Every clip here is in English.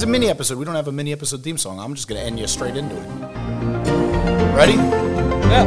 It's a mini episode. We don't have a mini episode theme song. I'm just going to end you straight into it. Ready? Yeah.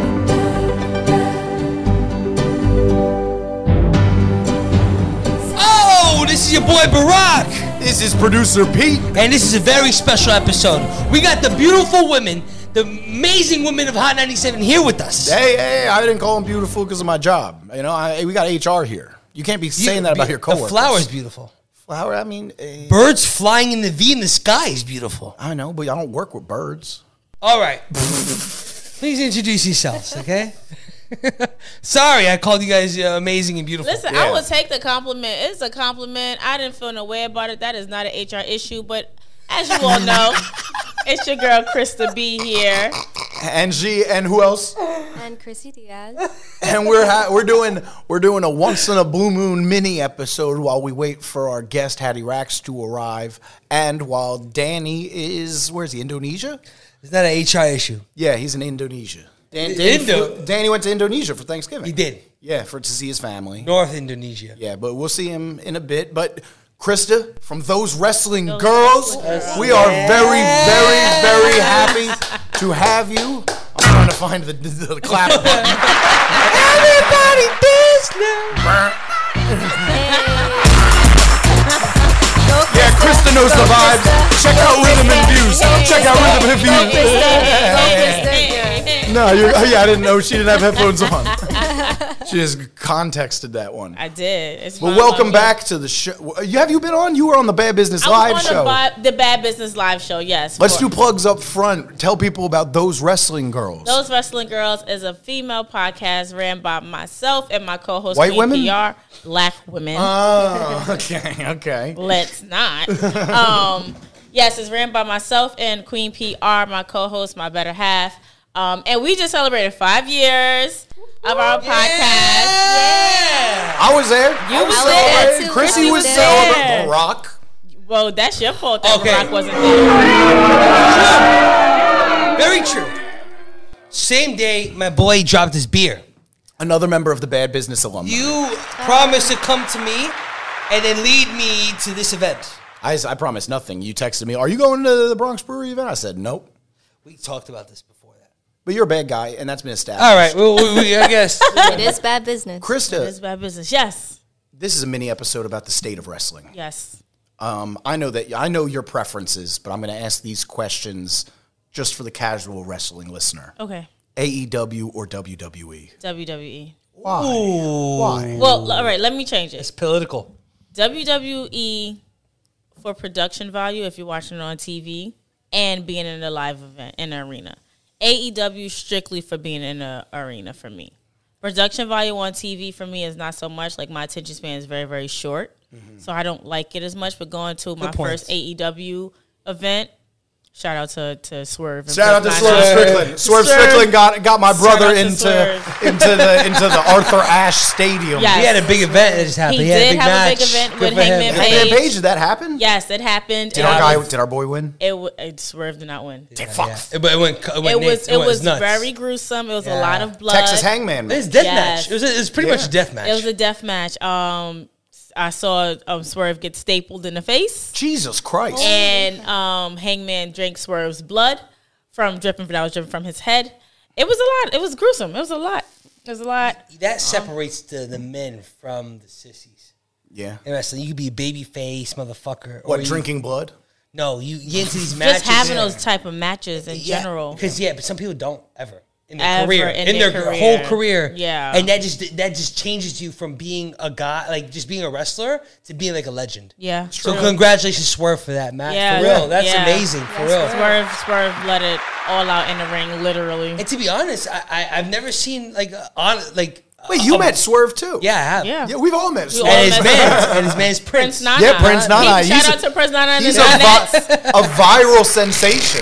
Oh, this is your boy Barack. This is producer Pete. And this is a very special episode. We got the beautiful women, the amazing women of Hot 97 here with us. Hey, I didn't call them beautiful because of my job. You know, we got HR here. You can't be saying that about your coworkers. The flower's beautiful. Flower, I mean... Birds flying in the V in the sky is beautiful. I know, but I don't work with birds. All right. Please introduce yourselves, okay? Sorry, I called you guys amazing and beautiful. Listen, I will take the compliment. It's a compliment. I didn't feel no way about it. That is not an HR issue, but as you all know, it's your girl Krista B here. Angie, and who else? And Chrissy Diaz. And we're doing a once in a blue moon mini episode while we wait for our guest Hattie Rax to arrive, and while Danny is where's he? Indonesia? It's not an HR issue. Yeah, he's in Indonesia. Danny went to Indonesia for Thanksgiving. He did. Yeah, to see his family. North Indonesia. Yeah, but we'll see him in a bit. But Krista, from Those Wrestling Girls, we are very, very, very happy to have you. I'm trying to find the clap button. Everybody dance now. Yeah, Krista knows the vibes. Check out Rhythm and Views. Check out Rhythm and Views. No, I didn't know she didn't have headphones on. She just contexted that one. I did. Well, welcome back to the show. Have you been on? You were on the Bad Business Live show. The Bad Business Live show, yes. Let's do plugs up front. Tell people about Those Wrestling Girls. Those Wrestling Girls is a female podcast ran by myself and my co-host, White women? PR, black women. Oh, okay. Let's not. Yes, it's ran by myself and Queen PR, my co-host, my better half. And we just celebrated 5 years of our podcast. Yeah. I was there. You was there too. Chrissy was there. Barack. Well, that's your fault that Okay. Barack wasn't there. Very true. Same day, my boy dropped his beer. Another member of the Bad Business alumni. You promised to come to me and then lead me to this event. I promised nothing. You texted me, are you going to the Bronx Brewery event? I said, nope. We talked about this before that. But you're a bad guy, and that's been established. All right, I guess. It is bad business. Krista, It's bad business. Yes. this is a mini episode about the state of wrestling. Yes. I know your preferences, but I'm going to ask these questions just for the casual wrestling listener. Okay. AEW or WWE? WWE. Why? Why? Well, all right, let me change It's it. political. WWE for production value if you're watching it on TV and being in a live event in an arena. AEW strictly for being in an arena for me. Production value on TV for me is not so much. Like, my attention span is very, very short. So I don't like it as much. But going to my first AEW event, shout out to Swerve. Shout out to Swerve Strickland. Swerve Strickland got my brother into the Arthur Ashe Stadium. Yes. He had a big event that just happened. He had did a big have match. a big event Good with for him. Hangman Hangman Page. Page, did that happen? Yes, it happened. Did our boy win? Swerve did not win. Fuck. Yeah. But it was nuts. very gruesome. It was a Yeah. lot of blood. Texas Hangman. It was a death Yes. match. It was pretty much a death match. It was a death match. I saw Swerve get stapled in the face, Jesus Christ. and Hangman drank Swerve's blood dripping from his head. It was a lot. It was gruesome. It was a lot. That separates the men from the sissies. Yeah. In wrestling, you could be a baby face motherfucker. What, or drinking blood? No, you get into these matches. Just having those type of matches in general. Because but some people don't ever in Ever their career, in their their whole career. career. Yeah. And that just changes you from being a guy, like just being a wrestler, to being like a legend. Yeah. So true. congratulations, Swerve, for that match. Yeah. For real, that's Yeah. amazing. For real. Swerve let it all out in the ring, literally. And to be honest, I've never seen Wait, you met Swerve too? Yeah, I have. Yeah. Yeah, we've all met Swerve. And his man's Prince. Nana. Yeah, Prince Nana. Shout out to Prince Nana and He's his a viral sensation.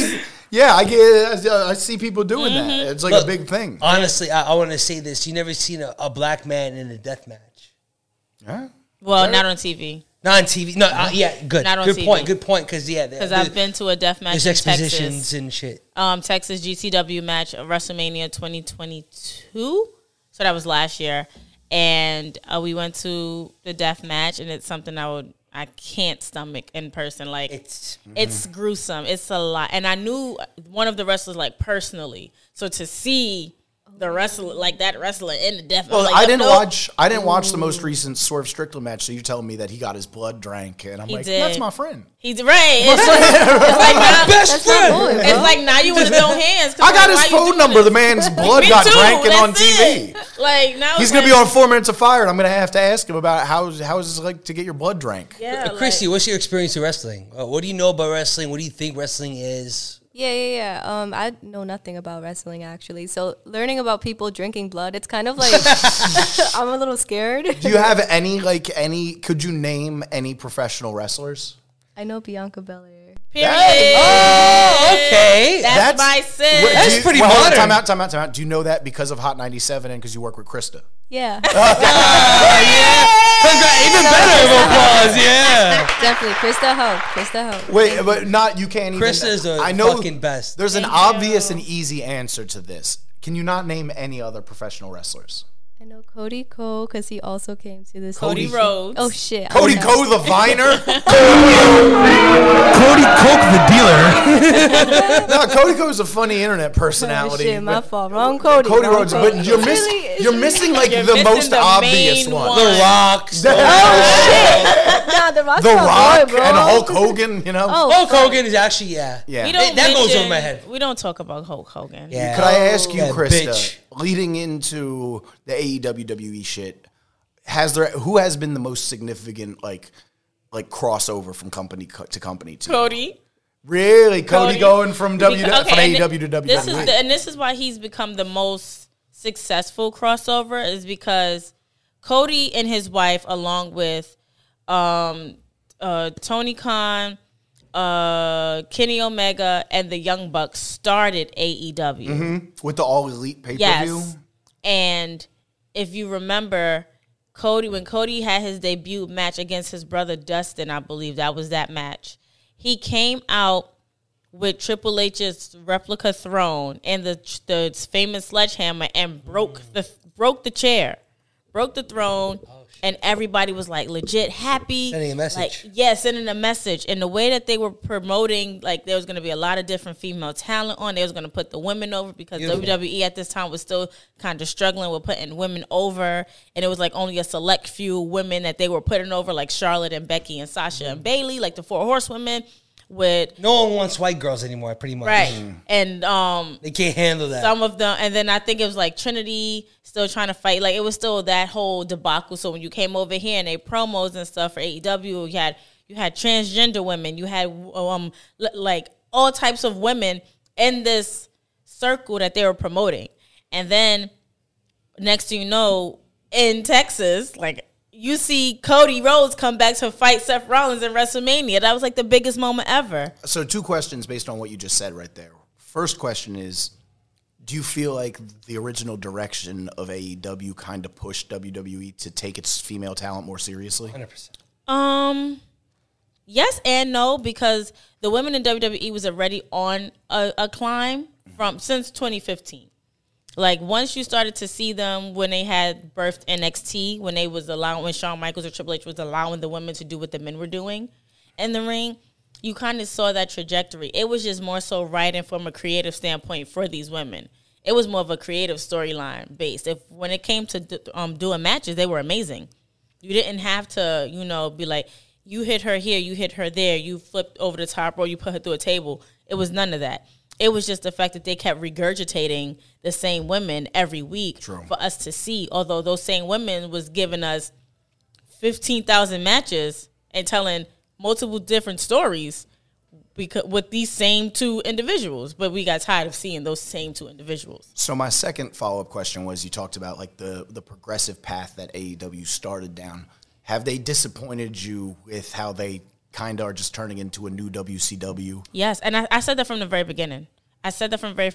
I see people doing that. It's like Look, a big thing. Honestly, I want to say this. You never seen a black man in a death match. Yeah. Well, not on TV. Not on TV. No, good. Not on good TV. point. Good point. Because Because I've been to a death match there's in expositions Texas. and shit. Texas GCW match, WrestleMania 2022. So that was last year. And we went to the death match, and it's something I would I can't stomach in person. Like It's gruesome. It's a lot. And I knew one of the wrestlers like personally. So to see the wrestler like that wrestler in the death. Well, like, I didn't watch the most recent Swerve Strickland match. So you're telling me that he got his blood drank, and I'm like, did. that's my friend. He's right. It's like now, best friend. it's like now you want to throw hands. I got like, his phone number. The man's blood Me got too, drank on that's TV. it. Like now He's gonna be on 4 Minutes of Fire, and I'm gonna have to ask him about how is it like to get your blood drank. Yeah, Chrissy, what's your experience with wrestling? What do you know about wrestling? What do you think wrestling is? Yeah. I know nothing about wrestling, actually. So learning about people drinking blood, it's kind of like I'm a little scared. Do you have any? Could you name any professional wrestlers? I know Bianca Belair. Period. Oh, okay. That's my sis. That's pretty hold on, modern. Time out. Do you know that because of Hot 97 and because you work with Krista? Yeah. Even better of applause, yeah. Definitely. Krista Ho. Wait, but you can't even. Krista is the I know fucking best. There's an Thank obvious you. and easy answer to this. Can you not name any other professional wrestlers? I know Cody Cole because he also came to this. Cody whole- Rhodes. Oh shit. Cody I know. Cole, the Viner. Cody Coke, the dealer. No, Cody Cole's a funny internet Oh, personality. shit, my but fault. Wrong Cody. Cody wrong Rhodes, Cody. but you're Really? missing like You're the missing most the obvious main one. one. The Rock. Nah, the Rock's The my Rock boy, bro. and Hulk Hogan. You know. Oh, Hulk Hogan is actually, yeah. Yeah. We don't That goes mention- over my head. We don't talk about Hulk Hogan. Yeah. Could I ask you, That Krista, bitch. leading into the AEW WWE shit, who has been the most significant like crossover from company to company to Cody. Really, Cody going from Because- from and AEW to WWE. This is why he's become the most successful crossover is because Cody and his wife, along with Tony Khan, Kenny Omega, and the Young Bucks, started AEW. With the All Elite pay per view. Yes, and if you remember, when Cody had his debut match against his brother Dustin, I believe that was that match. He came out with Triple H's replica throne and the famous sledgehammer and broke the chair, broke the throne, and everybody was like legit happy. Sending a message. Sending a message. And the way that they were promoting, like there was going to be a lot of different female talent on. They was going to put the women over because WWE at this time was still kind of struggling with putting women over. And it was like only a select few women that they were putting over, like Charlotte and Becky and Sasha and Bayley, like the 4 Horsewomen. No one wants white girls anymore, pretty much. Right. And they can't handle that. some of them, and then I think it was like Trinity still trying to fight. Like it was still that whole debacle. So when you came over here and they promos and stuff for AEW, you had transgender women, you had like all types of women in this circle that they were promoting. And then next thing you know, in Texas, like you see Cody Rhodes come back to fight Seth Rollins in WrestleMania. That was like the biggest moment ever. So 2 questions based on what you just said right there. First question is, do you feel like the original direction of AEW kind of pushed WWE to take its female talent more seriously? 100%. Yes and no, because the women in WWE was already on a climb since 2015. Like once you started to see them when they had birthed NXT, when Shawn Michaels or Triple H was allowing the women to do what the men were doing in the ring, you kind of saw that trajectory. It was just more so writing from a creative standpoint for these women. It was more of a creative storyline based. When it came to doing matches, they were amazing. You didn't have to, be like, you hit her here, you hit her there, you flipped over the top rope, you put her through a table. It was none of that. It was just the fact that they kept regurgitating the same women every week for us to see. Although those same women was giving us 15,000 matches and telling multiple different stories with these same 2 individuals. But we got tired of seeing those same 2 individuals. So my second follow-up question was, you talked about like the progressive path that AEW started down. Have they disappointed you with how they kind of are just turning into a new WCW? Yes, and I said that from the very beginning. I said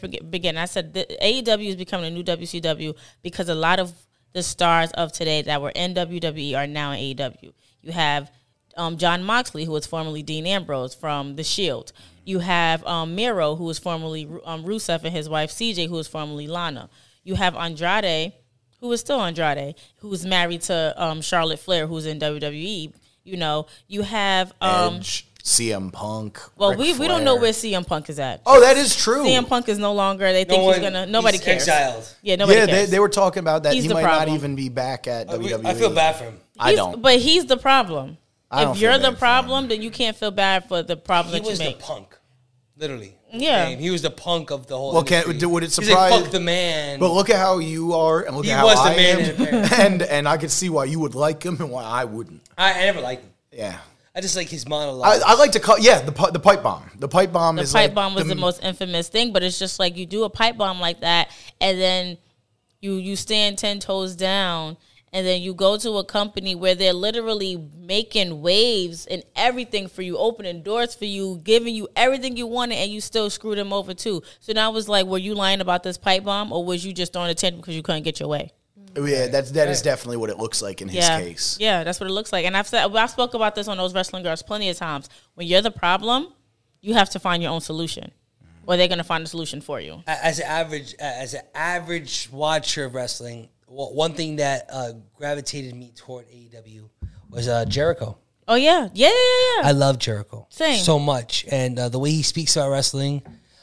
that AEW is becoming a new WCW because a lot of the stars of today that were in WWE are now in AEW. You have Jon Moxley, who was formerly Dean Ambrose from The Shield. You have Miro, who was formerly Rusev, and his wife CJ, who was formerly Lana. You have Andrade, who is still Andrade, who's married to Charlotte Flair, who's in WWE. You know, you have Edge, CM Punk. well, Ric we don't Flair. know where CM Punk is at. Oh, that is true. CM Punk is no longer. They think he's gonna. Nobody he's cares. Exiled. Yeah, nobody Yeah, cares. they were talking about that. He's He the might problem. not even be back at WWE. I feel bad for him. I don't. But he's the problem. I don't If feel you're bad the for problem, then you can't feel bad for the problem He that you was the make. punk, literally. Yeah. He was the punk of the whole. Well, industry. would it He's like, surprise? fuck the man. But look at how you are, and look He at how was the I man am, in a pair. and I could see why you would like him and why I wouldn't. I never liked him. Yeah, I just like his monologue. I like to call the pipe bomb. The pipe bomb The is pipe like bomb was the most infamous thing, but it's just like you do a pipe bomb like that, and then you stand 10 toes down, and then you go to a company where they're literally making waves and everything for you, opening doors for you, giving you everything you wanted, and you still screw them over too. So now it's like, were you lying about this pipe bomb, or was you just throwing a tantrum because you couldn't get your way? Yeah, that is definitely what it looks like in his case. Yeah, that's what it looks like. And I spoke about this on Those Wrestling Girls plenty of times. When you're the problem, you have to find your own solution, or they're going to find a solution for you. As an average watcher of wrestling, one thing that gravitated me toward AEW was Jericho. Oh yeah, yeah. I love Jericho Same. so much, and the way he speaks about wrestling,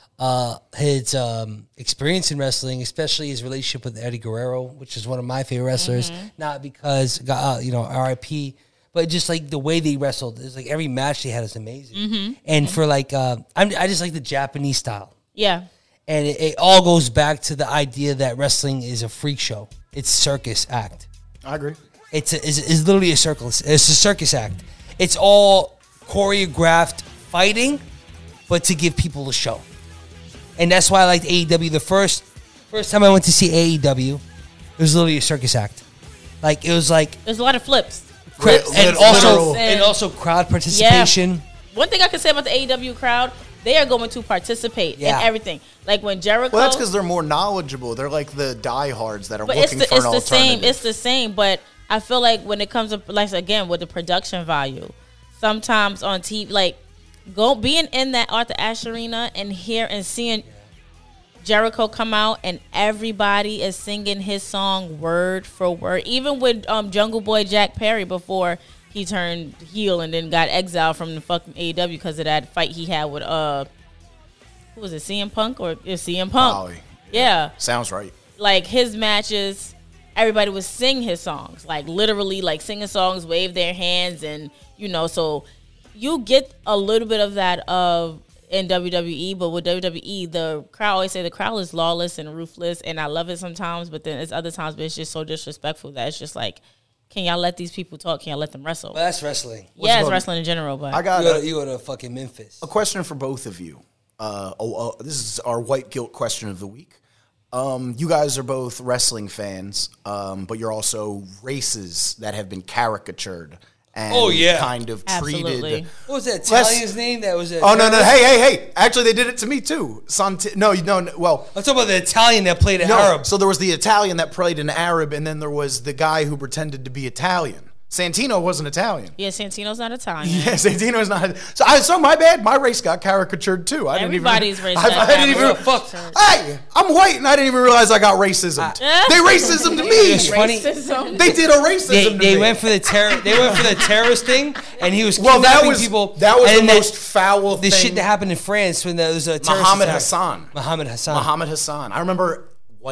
his experience in wrestling, especially his relationship with Eddie Guerrero, which is one of my favorite wrestlers. Not because R.I.P., but just like the way they wrestled. It's like every match they had is amazing, and for like I just like the Japanese style. Yeah. And it all goes back to the idea that wrestling is a freak show. It's a circus act. I agree. It's literally a circus. It's a circus act. It's all choreographed fighting, but to give people a show. And that's why I liked AEW. The first time I went to see AEW, it was literally a circus act. Like it was like There's a lot of flips. and also crowd participation. Yeah. One thing I can say about the AEW crowd, they are going to participate in everything. Like when Jericho. Well, that's because they're more knowledgeable. They're like the diehards that are but looking for an alternative. It's the same, but I feel like when it comes to, like, again, with the production value, sometimes on TV, like, being in that Arthur Ashe Arena and seeing Jericho come out and everybody is singing his song word for word. Even with Jungle Boy Jack Perry before he turned heel and then got exiled from the fucking AEW because of that fight he had with who was it, CM Punk or CM Punk? Probably. Yeah. Sounds right. Like his matches, everybody would sing his songs, like literally like singing songs, wave their hands, and so you get a little bit of that in WWE, but with WWE, the crowd, always say the crowd is lawless and ruthless, and I love it sometimes, but then it's other times, but it's just so disrespectful that it's just like, can y'all let these people talk? Can y'all let them wrestle? Well, that's wrestling. Yeah, it's wrestling in general, but I got You go to fucking Memphis. a question for both of you. This is our white guilt question of the week. You guys are both wrestling fans, but you're also races that have been caricatured and kind of treated. Absolutely. What was that Italian's name? That was Oh, no. Hey. Actually, they did it to me, too. No. Well, I'm talking about the Italian that played an Arab. So there was the Italian that played an Arab, and then there was the guy who pretended to be Italian. Santino wasn't Italian. yeah, Santino's not Italian. Yeah, Santino's not. So my bad. My race got caricatured too. Everybody's race I got didn't even. caricatured. Hey, I'm white, and I didn't even realize I got racism. They racism to me. It's funny. Racism. They did a racism. They to me. went for the They went for the terrorist thing, and he was Well, kidnapping people. That was and the most foul the thing. shit that happened in France when there was a terrorist Muhammad attack. Hassan. Muhammad Hassan. I remember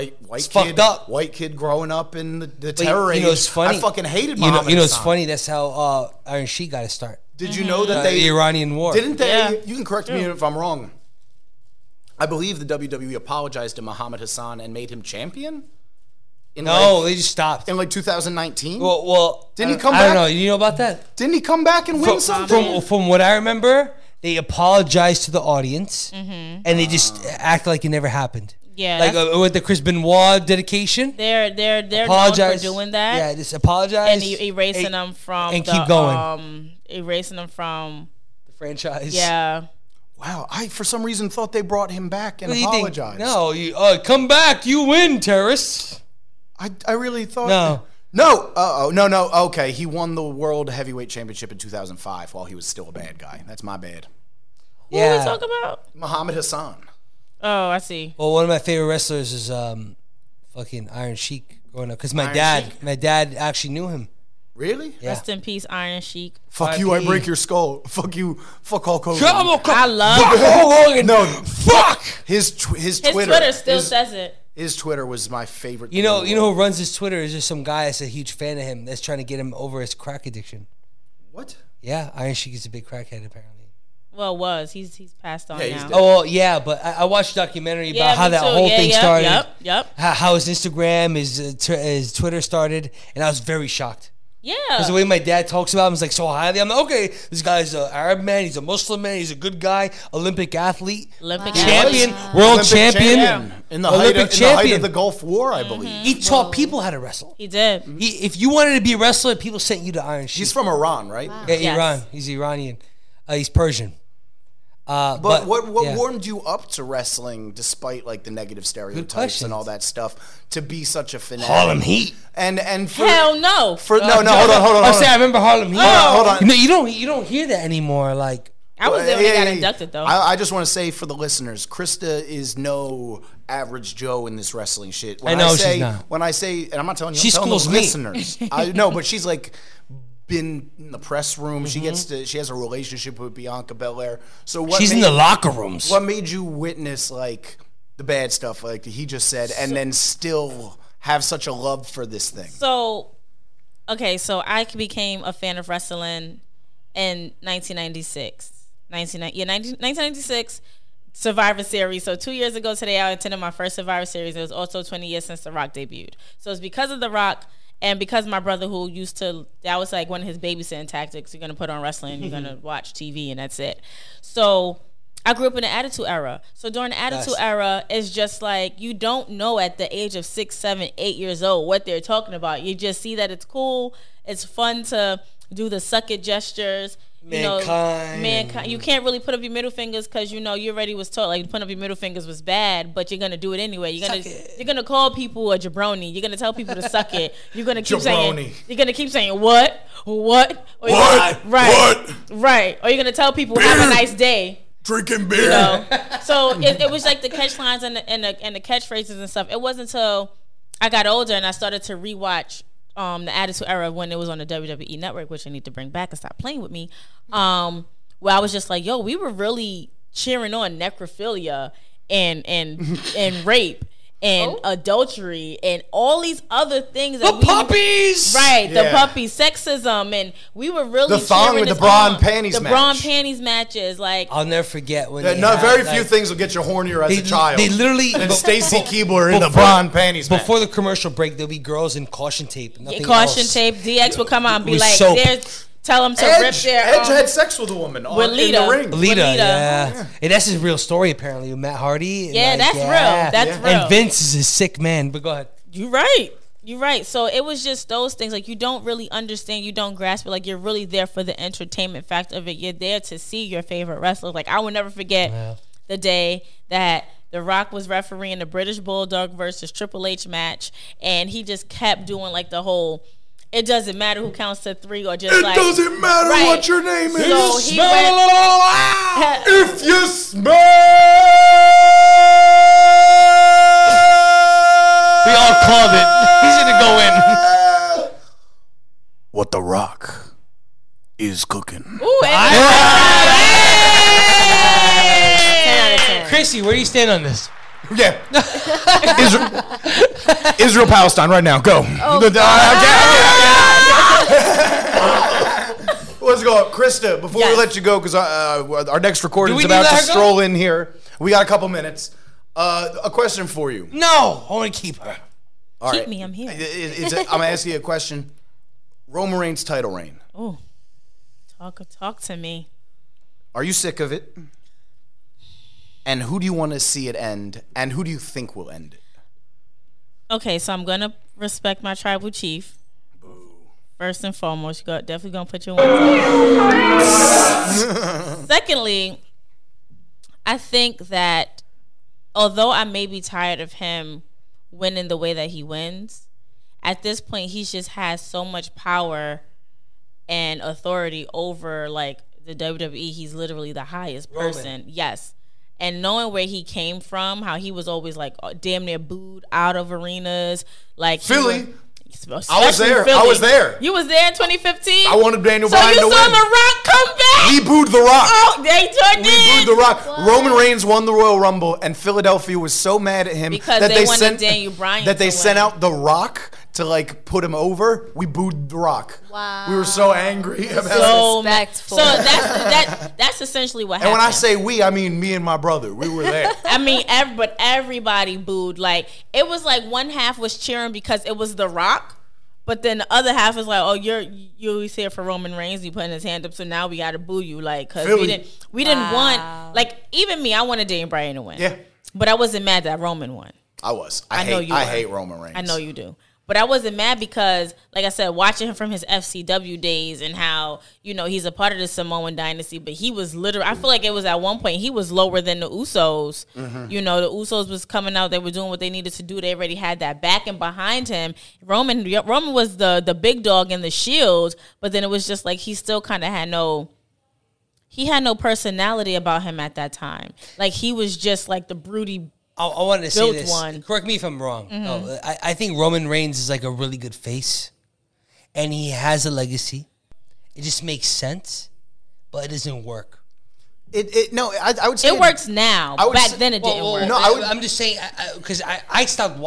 white kid growing up in the terror age. It's funny. I fucking hated Muhammad It's Hassan. funny. That's how Iron Sheik got to start. Did you know that The Iranian war. Didn't they? Yeah. You can correct me if I'm wrong. I believe the WWE apologized to Muhammad Hassan and made him champion. They just stopped. In like 2019. Well, Didn't he come I don't back? know. You know about that? Didn't he come back and win something? From what I remember, they apologized to the audience, and they just act like it never happened. Yeah, like with the Chris Benoit dedication. They're known Apologize. for doing that. Yeah, just apologize and erasing them from and keep going. Erasing them from the franchise. Yeah. Wow, I for some reason thought they brought him back and What do you think? apologized. No, you come back, you win, terrorists. I really thought No. No. Okay, he won the World Heavyweight Championship in 2005 while he was still a bad guy. That's my bad. Who are we talking about? Muhammad Hassan. Oh, I see. Well, one of my favorite wrestlers is fucking Iron Sheik growing up because my Iron dad Sheik? my dad actually knew him. Really? Yeah. Rest in peace, Iron Sheik. Fuck RIP. you, I break your skull. Fuck you, fuck Hulk Hogan. I love Hulk Hogan. No, Fuck. his his Twitter. Twitter still says it. His Twitter was my favorite. You know who runs his Twitter is just some guy that's a huge fan of him that's trying to get him over his crack addiction. What? Yeah, Iron Sheik is a big crackhead apparently. Well, he's passed on Yeah, he's now. dead. Oh well, yeah, but I watched a documentary about how me that too. whole thing started. Yep. How his Instagram, his Twitter started, and I was very shocked. Yeah. Because the way my dad talks about him is like so highly. I'm like, okay, this guy's an Arab man, he's a Muslim man, he's a good guy, Olympic athlete, Olympic champion, athlete. world Olympic champion. in the Olympic height of champion. the Gulf War, I believe. He taught people how to wrestle. He did. If you wanted to be a wrestler, people sent you to Iron Sheik. He's from Iran, right? Yeah, Yes. Iran. He's Iranian. He's Persian. But what yeah. warmed you up to wrestling, despite like the negative stereotypes questions. and all that stuff, to be such a fanatic? Harlem Heat. And for, Hell no. for no, hold on. I say I remember Harlem Heat. Hold on. No, you don't hear that anymore. Like I was there when they got inducted, though. I just want to say for the listeners, Krista is no average Joe in this wrestling shit. When I know say, she's not. When I say, and I'm not telling you, She I'm telling the schools me. listeners. I know, but she's like been in the press room. Mm-hmm. She has a relationship with Bianca Belair. So what? she's in the locker rooms. What made you witness like the bad stuff, like he just said, and then still have such a love for this thing? So I became a fan of wrestling in 1996. 1996 Survivor Series. So 2 years ago today, I attended my first Survivor Series. It was also 20 years since The Rock debuted. So it's because of The Rock and because my brother who that was like one of his babysitting tactics. You're going to put on wrestling, you're going to watch TV, and that's it. So I grew up in the Attitude Era. So during the Attitude Era, it's just like you don't know at the age of 6, 7, 8 years old what they're talking about. You just see that it's cool. It's fun to do the suck it gestures. Mankind. You can't really put up your middle fingers because you already was taught like putting up your middle fingers was bad, but you're gonna do it anyway. You're gonna call people a jabroni. You're gonna tell people to suck it. You're gonna keep saying what, right. Or you're gonna tell people have a nice day. Drinking beer. So it was like the catchlines and the catchphrases and stuff. It wasn't until I got older and I started to rewatch the Attitude Era when it was on the WWE Network, which I need to bring back and stop playing with me. Where I was just like, yo, we were really cheering on necrophilia and rape and adultery and all these other things. The puppies! Right, the puppies, sexism, and we were really The thong cheering with the this bra on. and panties The match. bra and panties matches, like I'll never forget when Very few things will get you hornier as a child. They literally and Stacy Keibler in the bra and panties match. before the commercial break, there'll be girls in caution tape. Nothing caution else. tape. DX would come out and be With like, soap. tell them to rip their Edge had sex with a woman with in Lita. the ring. Lita, Lita. yeah. And that's his real story apparently with Matt Hardy. And Yeah, that's real. That's real. And Vince is a sick man. But go ahead. You're right. So it was just those things. Like, you don't really understand. You don't grasp it. Like, you're really there for the entertainment factor of it. You're there to see your favorite wrestlers. Like, I will never forget the day that The Rock was refereeing the British Bulldog versus Triple H match. And he just kept doing, like, the whole, it doesn't matter who counts to 3 or just It doesn't matter what your name is. So he If you smell. We all called it. He's gonna go in. What The Rock is cooking. Ooh, Chrissy, where do you stand on this? Yeah. Israel Palestine right now. Go. Let's go. Krista, before we let you go, because our next recording is about to stroll in here. We got a couple minutes. A question for you. No, I want to keep her. All Keep right. me, I'm here. I'm going to ask you a question. Roman Reigns' title reign. Oh, talk to me. Are you sick of it? And who do you want to see it end? And who do you think will end it? Okay, so I'm going to respect my tribal chief. First and foremost, you're definitely going to put your one. Secondly, I think that although I may be tired of him winning the way that he wins, at this point he just has so much power and authority over like the WWE. He's literally the highest person. Yes. And knowing where he came from, how he was always like damn near booed out of arenas, like Philly. I was there. I was there. You was there in 2015? I wanted Daniel Bryan to win. So you saw The Rock come back? We booed The Rock. Oh, they sure did. We booed The Rock. What? Roman Reigns won the Royal Rumble, and Philadelphia was so mad at him because that they wanted Daniel Bryan that they sent out The Rock to like put him over. We booed The Rock. Wow. We were so angry about so respectful. So that's essentially what happened. And when I say we, I mean me and my brother. We were there. I mean, but everybody booed. Like, it was like one half was cheering because it was The Rock, but then the other half is like, oh, you always here for Roman Reigns. You putting his hand up, so now we got to boo you, like, because we didn't want, like, even me. I wanted Daniel Bryan to win. Yeah, but I wasn't mad that Roman won. I was. I hate Roman Reigns. I know you do. But I wasn't mad because, like I said, watching him from his FCW days and how, he's a part of the Samoan dynasty, but he was literally, I feel like it was at one point, he was lower than the Usos. Mm-hmm. The Usos was coming out, they were doing what they needed to do. They already had that backing behind him. Roman was the big dog in the Shield, but then it was just like he still kind of had no personality about him at that time. Like, he was just like the broody. I wanted to say this. One. Correct me if I'm wrong. Mm-hmm. I think Roman Reigns is like a really good face, and he has a legacy. It just makes sense, but it doesn't work. I would say it works now. Back then it didn't work. No, I'm just saying because I stopped.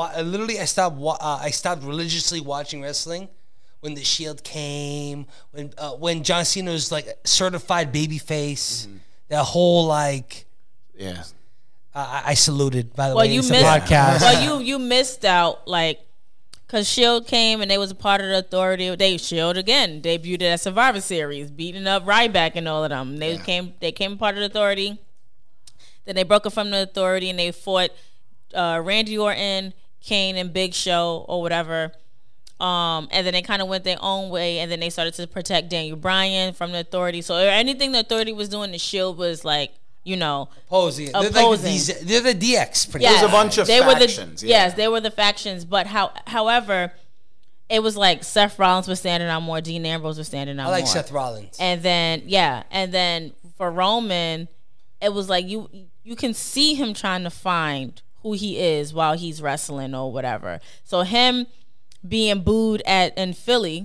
I stopped religiously watching wrestling when the Shield came. When John Cena was like certified babyface. Mm-hmm. That whole like yeah. I saluted, by the way. You missed, podcast. Well, you missed out, like, because Shield came and they was a part of the Authority. Shield again debuted at Survivor Series, beating up Ryback and all of them. They came part of the Authority. Then they broke it from the Authority and they fought Randy Orton, Kane, and Big Show or whatever. And then they kind of went their own way, and then they started to protect Daniel Bryan from the Authority. So anything the Authority was doing, the Shield was like, opposing. Opposing. They're the DX. There's a bunch of factions. Yes, they were the factions. But however, it was like Seth Rollins was standing out more. Dean Ambrose was standing out more. I like Seth Rollins. And then for Roman, it was like you can see him trying to find who he is while he's wrestling or whatever. So him being booed in Philly.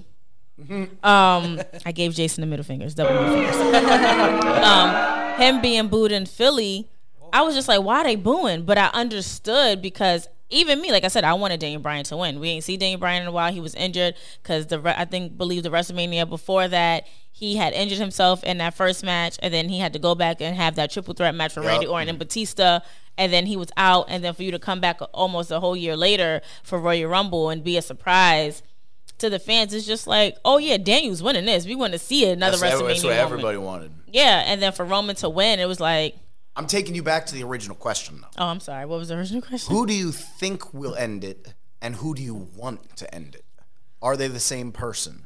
I gave Jason the middle fingers, double middle fingers. Him being booed in Philly, I was just like, why are they booing? But I understood because even me, like I said, I wanted Daniel Bryan to win. We ain't see Daniel Bryan in a while. He was injured because I believe the WrestleMania before that, he had injured himself in that first match, and then he had to go back and have that triple threat match with Randy Orton and Batista, and then he was out, and then for you to come back almost a whole year later for Royal Rumble and be a surprise to the fans, it's just like, oh yeah, Daniel's winning this. We want to see another WrestleMania. That's what everybody wanted. Yeah, and then for Roman to win, it was like. I'm taking you back to the original question, though. Oh, I'm sorry. What was the original question? Who do you think will end it, and who do you want to end it? Are they the same person?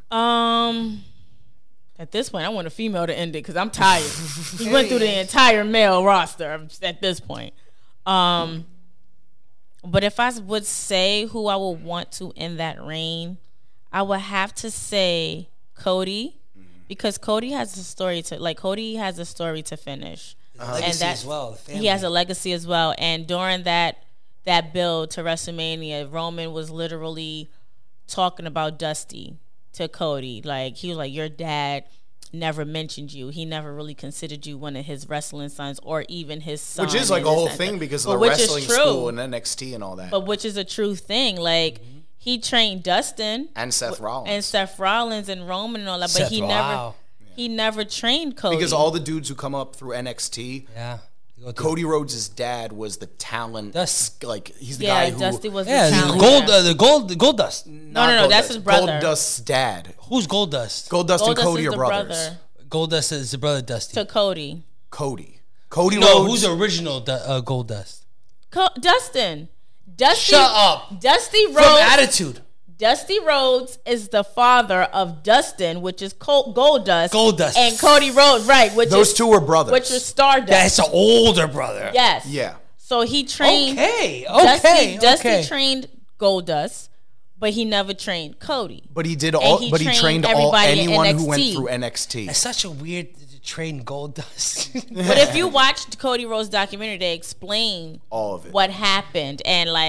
At this point, I want a female to end it because I'm tired. He went through the entire male roster at this point. But if I would say who I would want to end that reign, I would have to say Cody, because Cody has a story to finish. Legacy as well. He has a legacy as well. And during that build to WrestleMania, Roman was literally talking about Dusty to Cody. Like, he was like, your dad never mentioned you. He never really considered you one of his wrestling sons or even his son. Which is like a whole thing because of the wrestling school and NXT and all that. But which is a true thing. Like, he trained Dustin and Seth Rollins and Roman and all that, but he never trained Cody. Because all the dudes who come up through NXT, Cody Rhodes' dad was the talent. Like, he's the guy who Dusty was the talent. Goldust. No, that's his brother. Goldust's dad. Who's Goldust? Goldust and Cody are brothers. Goldust is the brother Dusty. To Cody. Cody Rhodes. Who's the original Goldust? Dustin. Dusty. Shut up. Dusty Rhodes. From Attitude. Dusty Rhodes is the father of Dustin, which is Goldust. Goldust. And Cody Rhodes, right. Those two were brothers. Which was Stardust. That's an older brother. Yes. Yeah. So he trained. Dusty trained Goldust, but he never trained Cody. But he did all. But he trained anyone who went through NXT. It's such a weird to train Goldust. But if you watched Cody Rhodes' documentary, they explain all of it, what happened, and like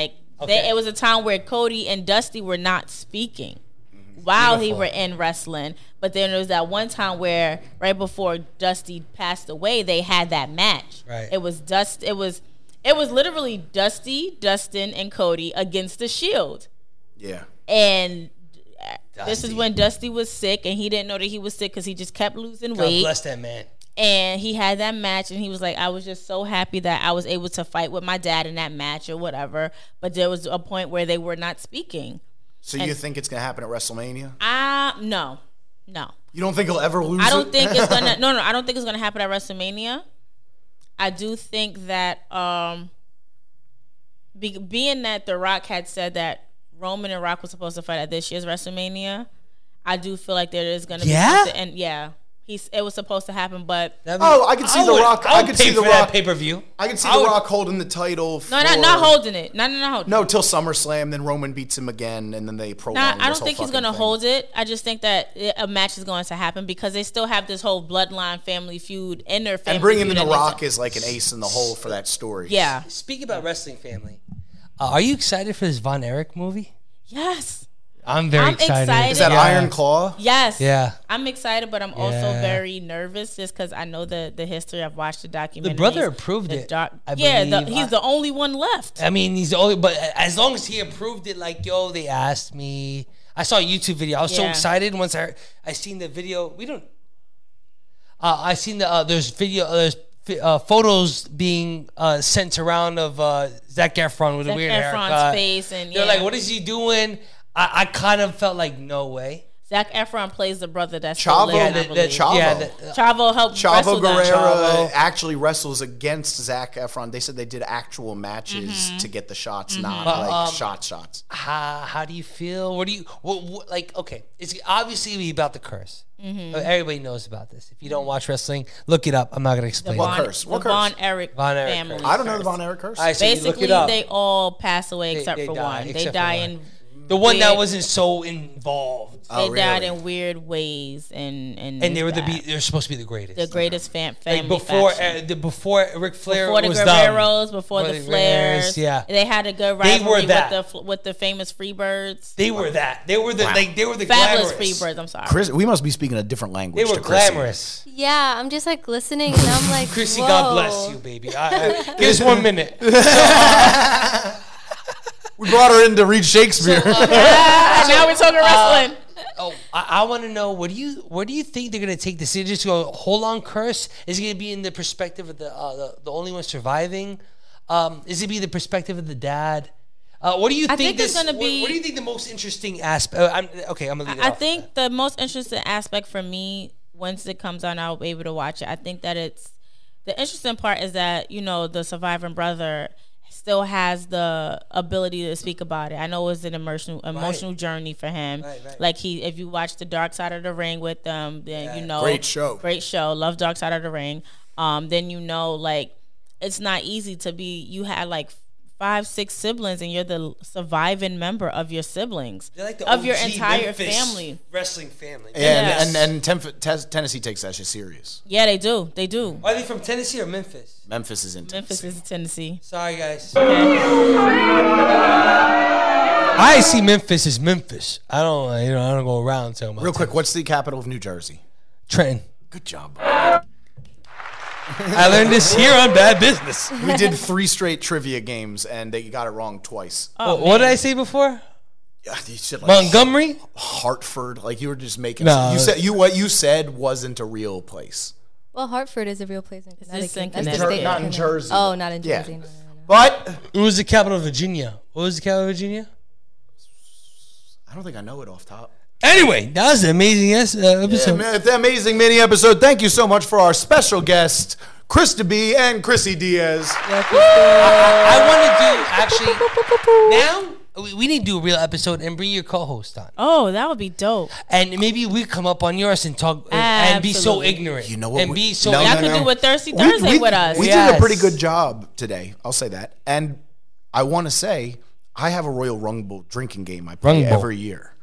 Okay. It was a time where Cody and Dusty were not speaking while he were in wrestling. But then there was that one time where right before Dusty passed away, they had that match. Right. It was It was literally Dusty, Dustin, and Cody against the Shield. Yeah. And this is Dusty. when Dusty was sick, and he didn't know that he was sick because he just kept losing God weight. bless that man. And he had that match, and he was like, I was just so happy that I was able to fight with my dad in that match or whatever. But there was a point where they were not speaking. So you think it's going to happen at WrestleMania? No. You don't think he'll ever lose I don't it? think it's gonna. No, I don't think it's gonna happen at WrestleMania. I do think that being that The Rock had said that Roman and Rock was supposed to fight at this year's WrestleMania, I do feel like there is gonna be something, and it was supposed to happen, but I can see The Rock. I can see The Rock pay-per-view. I can see The Rock holding the title. no, not holding it. Not holding. No, till SummerSlam, then Roman beats him again, and then they prolong. I don't think he's going to hold it. I just think that a match is going to happen because they still have this whole bloodline family feud in their family. And bringing feud in The Rock is like an ace in the hole for that story. Yeah. Speaking about wrestling family, are you excited for this Von Erich movie? Yes. I'm very excited. Is that Iron Claw? Yes. Yeah. I'm excited, but I'm also very nervous just because I know the history. I've watched the documentary. The brother approved it. I believe. He's the only one left. I mean, he's the only, but as long as he approved it, like, yo, they asked me. I saw a YouTube video. I was so excited once I seen the video. I seen there's photos being sent around of Zac Efron with a weird haircut. Zac Efron's face, and they're like, what is he doing? I kind of felt like, no way. Zac Efron plays the brother that's Chavo. still living, I believe. Chavo helped wrestle Guerrero Chavo. actually wrestles against Zac Efron. They said they did actual matches to get the shots, not like shots. How do you feel? What do you like? Okay, it's obviously about the curse. Everybody knows about this. If you don't watch wrestling, look it up. I'm not going to explain. What curse? What curse? Von Erich family. I don't know the Von Erich curse. Right, so basically, they all pass away except for one. They die in the one that wasn't so involved. They died in weird ways, and they were they're supposed to be the greatest. The greatest family like before Ric Flair before the was Guerreros, dumb. before the Flairs. Yeah, they had a good rivalry with the famous Freebirds. They were that. They were the they were the fabulous glamorous Freebirds. I'm sorry, Chris. We must be speaking a different language. They were glamorous. Yeah, I'm just like listening, and I'm like, Chrissy, whoa. God bless you, baby. Give us 1 minute. We brought her in to read Shakespeare. now we're talking wrestling. I want to know where do you think they're gonna take this? Is it just go whole on curse? Is it gonna be in the perspective of the only one surviving? Is it be the perspective of the dad? What do you think it's gonna be? What do you think the most interesting aspect? I'm gonna leave it. I think the most interesting aspect for me, once it comes out, I'll be able to watch it. I think that the interesting part is that the surviving brother still has the ability to speak about it. I know it was an emotional journey for him. Right. Like if you watch the Dark Side of the Ring with them, then great show. Love Dark Side of the Ring. Then like it's not easy to be. You had like 5-6 siblings, and you're the surviving member of your siblings, like the of OG your entire Memphis family, wrestling family. And Tennessee takes that shit serious. Yeah, they do. They do. Are they from Tennessee or Memphis? Memphis is in Tennessee. Memphis is Tennessee. Sorry, guys. Okay. I see Memphis as Memphis. I don't go around talking about. Real quick, what's the capital of New Jersey? Trenton. Good job. I learned this here on Bad Business. We did 3 straight trivia games, and they got it wrong twice. What did I say before? Yeah, you said like Montgomery, Hartford. Like you were just making. No. You said what you said wasn't a real place. Well, Hartford is a real place in Connecticut. in That's the Connecticut. state. Not in Jersey. Oh, not in Yeah. Jersey. No. But it was the capital of Virginia. What was the capital of Virginia? I don't think I know it off top. Anyway, that was an amazing episode. Yeah, the amazing mini episode. Thank you so much for our special guest, Krista B and Chrissy Diaz. I want to do actually now. We need to do a real episode and bring your co-host on. Oh, that would be dope. And maybe we come up on yours and talk and be so Absolutely. ignorant. You know what? And be so No, Y'all no, could no. do a Thirsty Thursday with us. We Yes. did a pretty good job today. I'll say that. And I want to say I have a Royal Rumble drinking game I play Rumble. every year.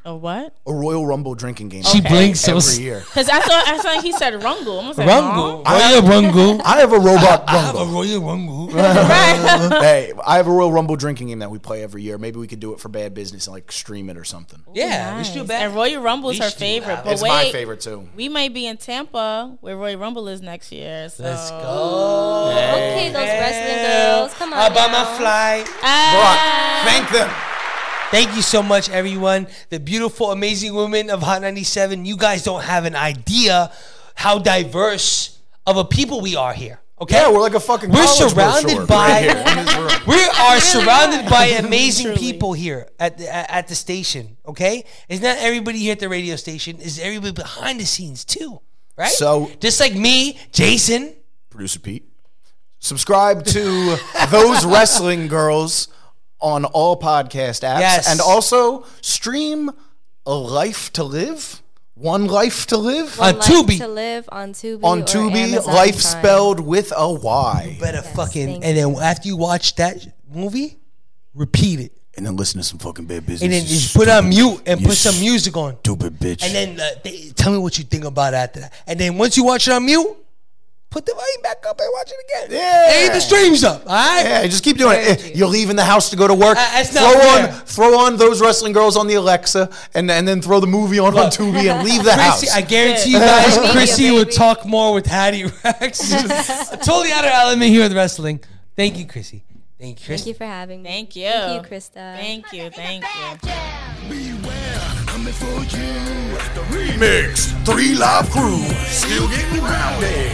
A what? A Royal Rumble drinking game. She blinks so every year. Because I thought he said Rungle. I was like, Rungle. huh? Royal Rungle. I have a robot I have a Rumble. Royal Rumble. Hey, I have a Royal Rumble drinking game that we play every year. Maybe we could do it for Bad Business and like stream it or something. Yeah, we should do bad. And Royal Rumble's We her should do favorite. that. But It's wait, my favorite too. we may be in Tampa where Royal Rumble is next year. So. Let's go. Okay, those wrestling girls. Come on. How about now. my flight? Brock, thank them. Thank you so much, everyone. The beautiful, amazing women of Hot 97. You guys don't have an idea how diverse of a people we are here. Okay, Yeah, we're like a fucking We're college surrounded brochure by- right here in this room. We are surrounded by amazing Truly. people here at the station. Okay, it's not everybody here at the radio station. It's everybody behind the scenes too, right? So- just like me, Jason. Producer Pete. Subscribe to Those Wrestling Girls on all podcast apps. Yes. And also stream A Life to Live. One Life to Live. On Life Tubi. to live on Tubi. On or Tubi, Amazon life Prime. spelled with a Y. Better Yes, fucking, thank and then after you watch that movie, repeat it. And then listen to some fucking Bad Business. And then you just put on mute and you put some music on. Stupid bitch. And then tell me what you think about it after that. And then once you watch it on mute, put the volume back up and watch it again. Yeah. And the streams up. All right. Yeah, just keep doing it. You're leaving the house to go to work. That's not fair. Throw on Those Wrestling Girls on the Alexa, and then throw the movie on Tubi and leave the house. Chrissy, I guarantee you guys, Media, Chrissy would baby. talk more with Hattie Rex. Totally out of element here with wrestling. Thank you, Chrissy. Thank you, Chris. Thank you for having me. Thank you. Thank you, Krista. Thank you. Thank you. Beware, coming for you. The Remix, 3 Live Crew, still getting rowdy.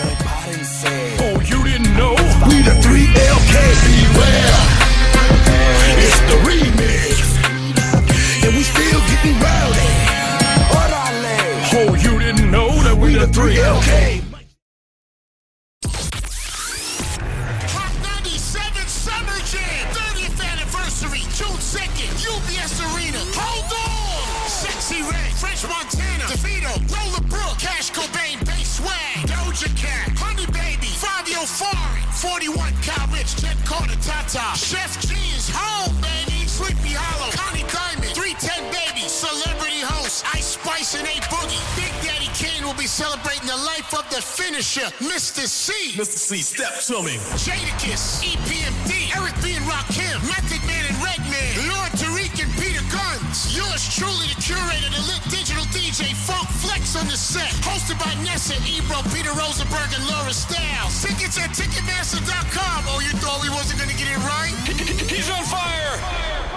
Oh, you didn't know? We the 3LK. Beware. It's the remix. And we still getting rowdy. Oh, you didn't know that we the 3LK. Hot 97 Summer Jam, 30th anniversary, June 2nd, UBS Arena. Hold on! Sexy Red, French Montana, DeVito, Lola Brooke, Cash Cobain, Bass Swag, Doja Cat, Honey Baby, Fabio Fari, 41, Kyle Rich, Jet Carter, Tata, Chef G's home, baby, Sleepy Hollow, Connie Diamond, 310 Baby, Celebrity Host, Ice Spice and A Boogie. Big Daddy Kane will be celebrating the life of the finisher, Mr. C. Mr. C, step to me. Jadakiss, EPMD, Eric B. and Rakim, Method Man and Redman, Lord Tariq and Peter Guns. Yours truly, the curator, the lit digital DJ, Funk Flex on the set. Hosted by Nessa, Ebro, Peter Rosenberg, and Laura Styles. Tickets at Ticketmaster.com. Oh, you thought we wasn't going to get it right? He's on fire.